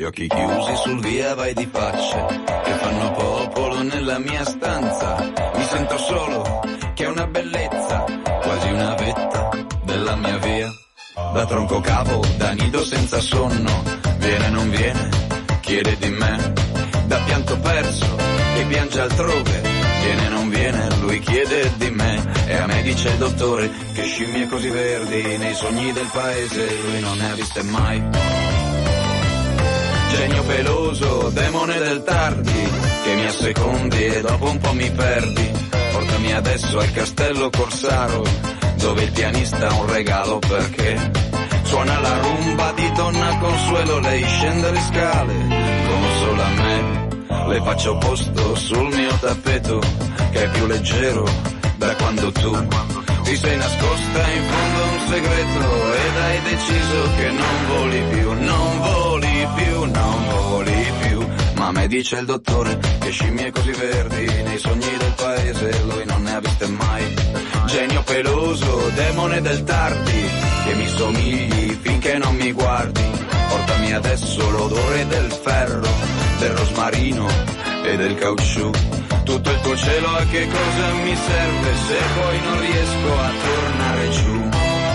gli occhi chiusi sul via vai di facce che fanno popolo nella mia stanza. Mi sento solo, che è una bellezza, quasi una vetta della mia via. Da tronco cavo, da nido senza sonno, viene non viene, chiede di me. Da pianto perso, che piange altrove, viene non viene, lui chiede di me. E a me dice il dottore che scimmie così verdi nei sogni del paese lui non ne ha viste mai. Genio peloso, demone del tardi, che mi assecondi e dopo un po' mi perdi. Portami adesso al castello Corsaro, dove il pianista ha un regalo perché suona la rumba di Donna Consuelo. Lei scende le scale come solo a me, le faccio posto sul mio tappeto che è più leggero da quando tu ti sei nascosta in fondo a un segreto ed hai deciso che non voli più, non voli più, non voli più. Ma a me dice il dottore che scimmie così verdi nei sogni del paese lui non ne ha viste mai. Genio peloso, demone del tardi, che mi somigli finché non mi guardi. Portami adesso l'odore del ferro, del rosmarino e del caucciù. Tutto il tuo cielo a che cosa mi serve se poi non riesco a tornare giù.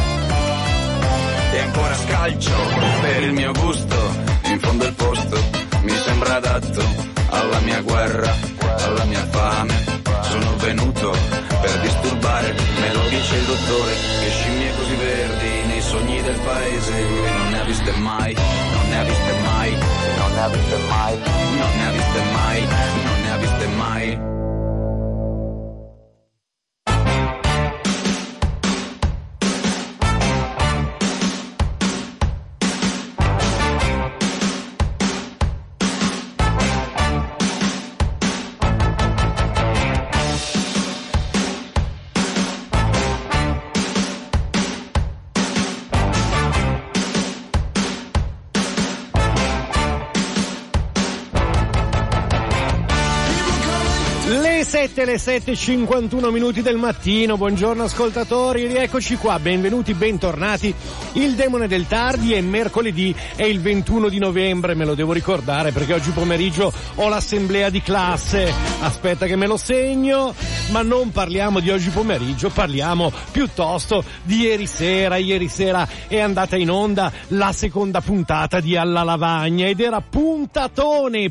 E ancora scalcio per il mio gusto, in fondo il posto mi sembra adatto alla mia guerra, alla mia fame. Sono venuto per disturbare, me lo dice il dottore, che scimmie così verdi nei sogni del paese lui non ne ha viste mai, non ne ha viste mai, non ne ha viste mai, non ne ha viste mai, non ne ha viste mai. Le 7:51 minuti del mattino. Buongiorno ascoltatori, rieccoci qua, benvenuti, bentornati. Il demone del tardi è mercoledì, è il 21 di novembre, me lo devo ricordare perché oggi pomeriggio ho l'assemblea di classe. Aspetta che me lo segno, ma non parliamo di oggi pomeriggio, parliamo piuttosto di ieri sera. Ieri sera è andata in onda la seconda puntata di Alla Lavagna ed era puntatone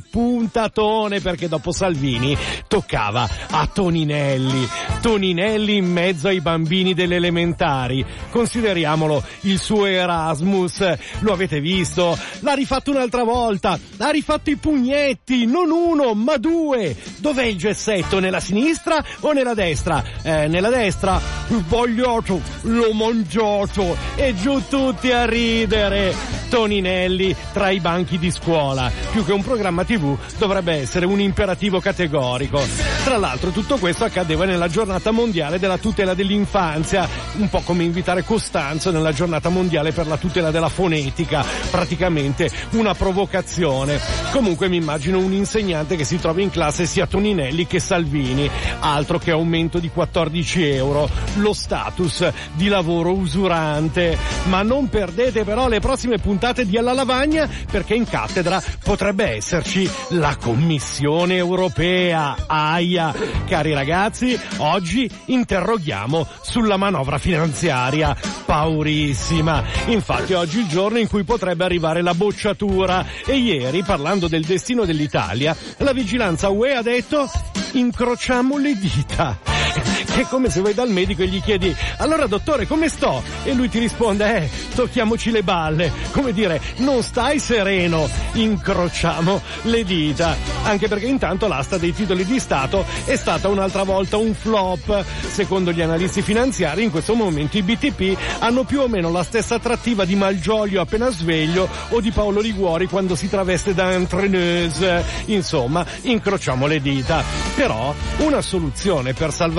perché dopo Salvini toccava a Toninelli in mezzo ai bambini delle elementari. Consideriamolo il suo Erasmus, lo avete visto? L'ha rifatto un'altra volta, ha rifatto i pugnetti, non uno ma due. Dov'è il gessetto? Nella sinistra o nella destra? Nella destra. Sbagliato, l'ho mangiato. E giù tutti a ridere. Toninelli tra i banchi di scuola. Più che un programma TV dovrebbe essere un imperativo categorico. Tra l'altro tutto questo accadeva nella giornata mondiale della tutela dell'infanzia, un po' come invitare Costanzo nella giornata mondiale per la tutela della fonetica, praticamente una provocazione. Comunque mi immagino un insegnante che si trova in classe sia Toninelli che Salvini, altro che aumento di 14 euro, lo status di lavoro usurante. Ma non perdete però le prossime puntate di Alla Lavagna, perché in cattedra potrebbe esserci la Commissione Europea. Aia, cari ragazzi, oggi interroghiamo sulla manovra finanziaria, paurissima. Infatti oggi è il giorno in cui potrebbe arrivare la bocciatura e ieri, parlando del destino dell'Italia, la vigilanza UE ha detto: incrociamo le dita. È come se vai dal medico e gli chiedi: allora dottore, come sto? E lui ti risponde: tocchiamoci le balle. Come dire, non stai sereno, incrociamo le dita. Anche perché intanto l'asta dei titoli di Stato è stata un'altra volta un flop. Secondo gli analisti finanziari, in questo momento i BTP hanno più o meno la stessa attrattiva di Malgioglio appena sveglio o di Paolo Liguori quando si traveste da entraîneuse. Insomma, incrociamo le dita. Però una soluzione per salvare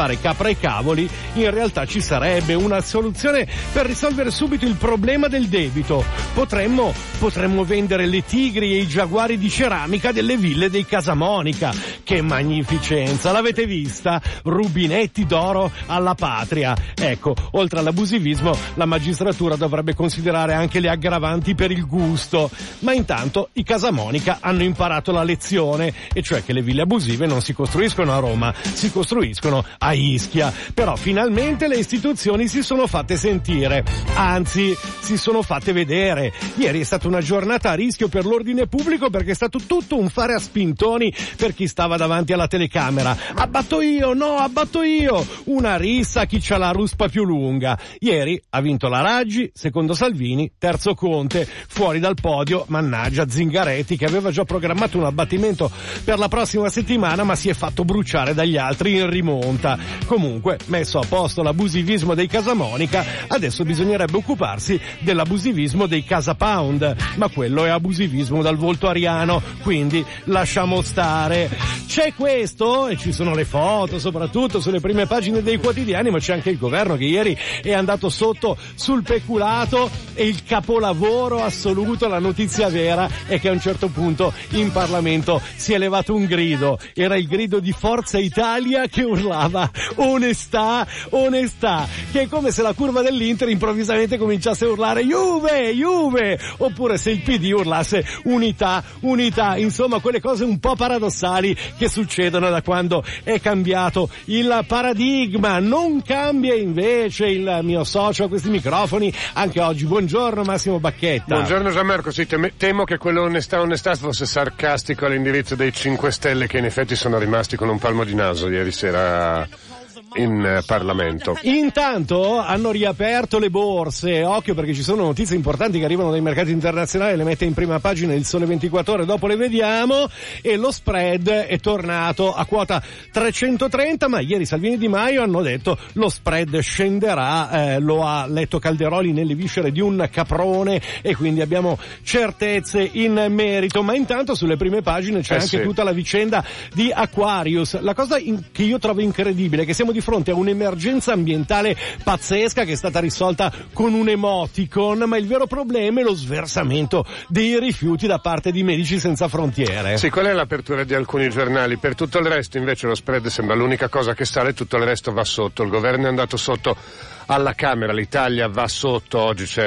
fare capra e cavoli, in realtà ci sarebbe una soluzione per risolvere subito il problema del debito. Potremmo vendere le tigri e i giaguari di ceramica delle ville dei Casamonica. Che magnificenza, l'avete vista? Rubinetti d'oro alla patria. Ecco, oltre all'abusivismo, la magistratura dovrebbe considerare anche le aggravanti per il gusto. Ma intanto i Casamonica hanno imparato la lezione, e cioè che le ville abusive non si costruiscono a Roma, si costruiscono a Ischia. Però finalmente le istituzioni si sono fatte sentire, anzi si sono fatte vedere. Ieri è stata una giornata a rischio per l'ordine pubblico, perché è stato tutto un fare a spintoni per chi stava davanti alla telecamera. Abbatto io, no, abbatto io, una rissa a chi c'ha la ruspa più lunga. Ieri ha vinto la Raggi, secondo Salvini, terzo Conte. Fuori dal podio, mannaggia, Zingaretti, che aveva già programmato un abbattimento per la prossima settimana, ma si è fatto bruciare dagli altri in rimonta. Comunque, messo a posto l'abusivismo dei Casamonica, adesso bisognerebbe occuparsi dell'abusivismo dei Casa Pound, ma quello è abusivismo dal volto ariano, quindi lasciamo stare. C'è questo, e ci sono le foto soprattutto sulle prime pagine dei quotidiani, ma c'è anche il governo che ieri è andato sotto sul peculato, e il capolavoro assoluto, la notizia vera, è che a un certo punto in Parlamento si è levato un grido. Era il grido di Forza Italia che urlava onestà, onestà, che è come se la curva dell'Inter improvvisamente cominciasse a urlare Juve, Juve, oppure se il PD urlasse unità, unità. Insomma, quelle cose un po' paradossali che succedono da quando è cambiato il paradigma. Non cambia invece il mio socio a questi microfoni anche oggi. Buongiorno Massimo Bacchetta. Buongiorno Gianmarco, sì, temo che quello onestà fosse sarcastico all'indirizzo dei 5 Stelle, che in effetti sono rimasti con un palmo di naso ieri sera in Parlamento. Intanto hanno riaperto le borse, occhio perché ci sono notizie importanti che arrivano dai mercati internazionali, le mette in prima pagina il Sole 24 Ore, dopo le vediamo, e lo spread è tornato a quota 330, ma ieri Salvini e Di Maio hanno detto lo spread scenderà, lo ha letto Calderoli nelle viscere di un caprone, e quindi abbiamo certezze in merito. Ma intanto sulle prime pagine c'è anche tutta la vicenda di Aquarius. La cosa che io trovo incredibile è che siamo di fronte a un'emergenza ambientale pazzesca che è stata risolta con un emoticon, ma il vero problema è lo sversamento dei rifiuti da parte di Medici Senza Frontiere. Sì, quella è l'apertura di alcuni giornali. Per tutto il resto invece lo spread sembra l'unica cosa che sale, tutto il resto va sotto. Il governo è andato sotto alla Camera, l'Italia va sotto, oggi c'è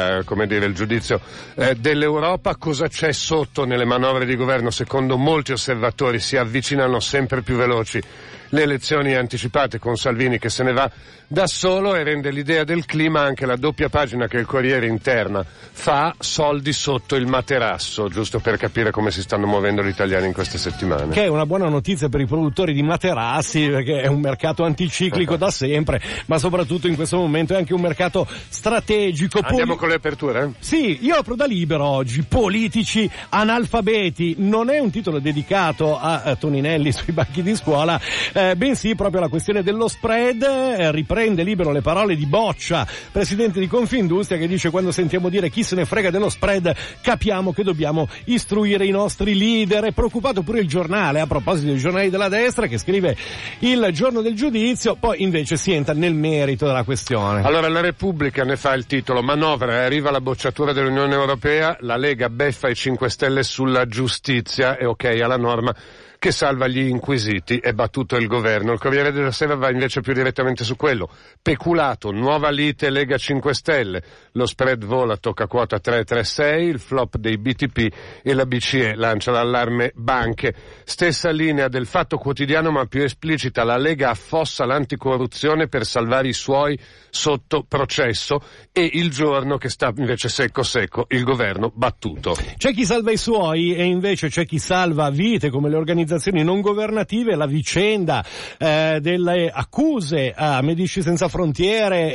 il giudizio dell'Europa. Cosa c'è sotto nelle manovre di governo? Secondo molti osservatori si avvicinano sempre più veloci le elezioni anticipate, con Salvini che se ne va da solo, e rende l'idea del clima anche la doppia pagina che il Corriere interna fa, soldi sotto il materasso, giusto per capire come si stanno muovendo gli italiani in queste settimane. Che è una buona notizia per i produttori di materassi, perché è un mercato anticiclico da sempre, ma soprattutto in questo momento è anche un mercato strategico. Andiamo con le aperture? Sì, io apro da Libero oggi, politici analfabeti. Non è un titolo dedicato a Toninelli sui banchi di scuola, bensì proprio la questione dello spread. Riprende Libero le parole di Boccia, presidente di Confindustria, che dice: quando sentiamo dire chi se ne frega dello spread capiamo che dobbiamo istruire i nostri leader. È preoccupato pure il Giornale, a proposito dei giornali della destra, che scrive il giorno del giudizio, poi invece si entra nel merito della questione. Allora la Repubblica ne fa il titolo: manovra, arriva la bocciatura dell'Unione Europea, la Lega beffa i 5 Stelle sulla giustizia e ok alla norma che salva gli inquisiti, è battuto il governo. Il Corriere della Sera va invece più direttamente su quello. Peculato, nuova lite Lega 5 Stelle, lo spread vola, tocca quota 336, il flop dei BTP e la BCE lancia l'allarme banche. Stessa linea del Fatto Quotidiano, ma più esplicita: la Lega affossa l'anticorruzione per salvare i suoi sotto processo, e Il Giorno che sta invece secco secco, il governo battuto. C'è chi salva i suoi e invece c'è chi salva vite, come le organizzazioni non governative. La vicenda delle accuse a Medici Senza Frontiere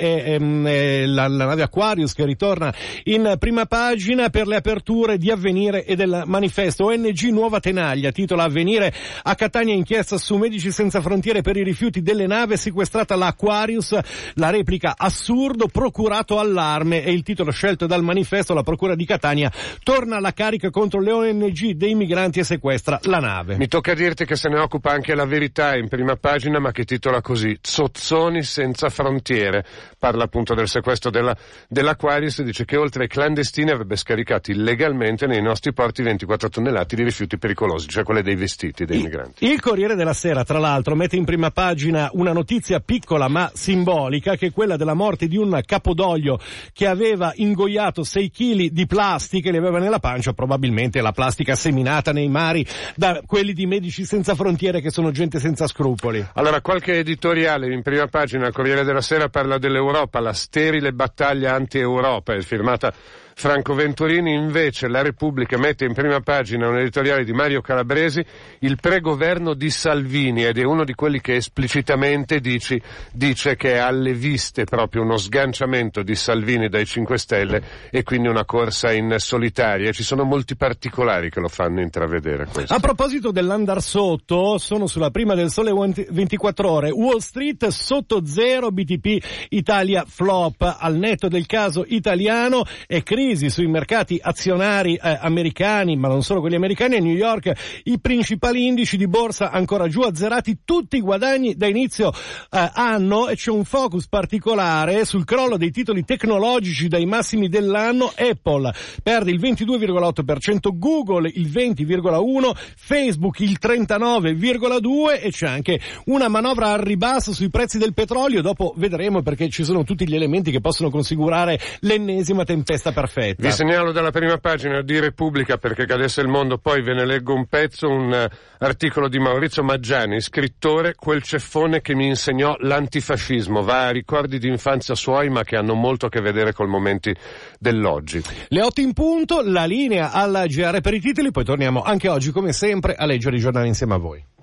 e la nave Aquarius che ritorna in prima pagina. Per le aperture di Avvenire e del Manifesto, ONG Nuova Tenaglia titola: Avvenire a Catania, inchiesta su Medici Senza Frontiere per i rifiuti delle nave, sequestrata l'Aquarius, la replica assurdo, procurato allarme. E il titolo scelto dal Manifesto: la procura di Catania torna alla carica contro le ONG dei migranti e sequestra la nave. Mi tocca Tocca dirti che se ne occupa anche La Verità in prima pagina, ma che titola così: Zozzoni senza frontiere. Parla appunto del sequestro dell'Aquarius e dice che oltre ai clandestini avrebbe scaricato illegalmente nei nostri porti 24 tonnellate di rifiuti pericolosi, cioè quelle dei vestiti dei migranti. Il Corriere della Sera, tra l'altro, mette in prima pagina una notizia piccola ma simbolica, che è quella della morte di un capodoglio che aveva ingoiato 6 kg di plastica e li aveva nella pancia, probabilmente la plastica seminata nei mari da quelli di Medici Senza Frontiere, che sono gente senza scrupoli. Allora, qualche editoriale in prima pagina al Corriere della Sera parla dell'Europa, la sterile battaglia anti-Europa, è firmata Franco Venturini. Invece La Repubblica mette in prima pagina un editoriale di Mario Calabresi, il pregoverno di Salvini, ed è uno di quelli che esplicitamente dice che è alle viste proprio uno sganciamento di Salvini dai 5 Stelle e quindi una corsa in solitaria. Ci sono molti particolari che lo fanno intravedere questo. A proposito dell'andar sotto, sono sulla prima del Sole 24 Ore, Wall Street sotto zero, BTP Italia flop, al netto del caso italiano e crisi sui mercati azionari americani, ma non solo quelli americani. A New York i principali indici di borsa ancora giù, azzerati tutti i guadagni da inizio anno, e c'è un focus particolare sul crollo dei titoli tecnologici dai massimi dell'anno. Apple perde il 22,8%, Google il 20,1%, Facebook il 39,2%, e c'è anche una manovra al ribasso sui prezzi del petrolio. Dopo vedremo, perché ci sono tutti gli elementi che possono configurare l'ennesima tempesta perfetta. Vi segnalo dalla prima pagina di Repubblica, perché cadesse il mondo, poi ve ne leggo un pezzo, un articolo di Maurizio Maggiani, scrittore, quel ceffone che mi insegnò l'antifascismo. Va a ricordi di infanzia suoi, ma che hanno molto a che vedere col momenti dell'oggi. Le 8 in punto, la linea alla GR per i titoli, poi torniamo anche oggi come sempre a leggere i giornali insieme a voi.